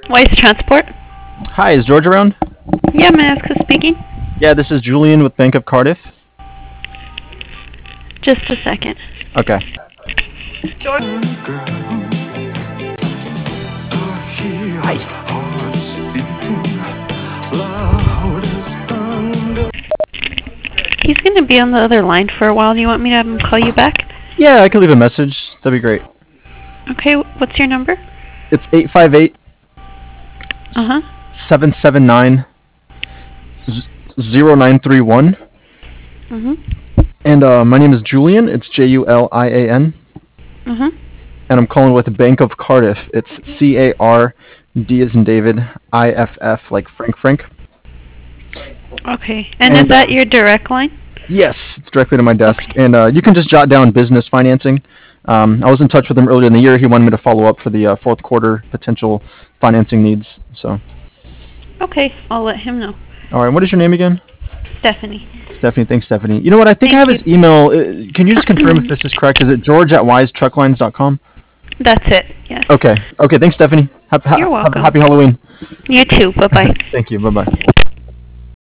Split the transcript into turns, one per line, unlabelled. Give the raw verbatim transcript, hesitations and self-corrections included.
Weiss Transport.
Hi, is George around?
Yeah, may I ask who's speaking?
Yeah, this is Julian with Bank of Cardiff.
Just a second.
Okay.
George.
Hi.
He's going to be on the other line for a while. Do you want me to have him call you back?
Yeah, I could leave a message. That'd be great.
Okay, what's your number?
It's eight five eight,
Uh-huh.
seven seven nine, zero nine three one.
Mm-hmm.
And uh, my name is Julian. It's J U L I A N.
Mm-hmm.
And I'm calling with Bank of Cardiff. It's C A R D as in David, I F F like Frank Frank.
Okay. And,
And,
is that
uh,
your direct line?
Yes, it's directly to my desk. And uh, you can just jot down business financing. Um, I was in touch with him earlier in the year. He wanted me to follow up for the uh, fourth quarter potential financing needs. So,
Okay, I'll let him know.
all right. What is your name again?
Stephanie.
Stephanie. Thanks, Stephanie. You know what? I think
Thank
I have
you.
his email. Uh, Can you just confirm if this is correct? Is it George at wise truck lines dot com?
That's it, yes.
Okay. Okay. Thanks, Stephanie. Have, ha-
You're
have a
welcome.
happy Halloween.
You too. Bye-bye.
Thank you. Bye bye.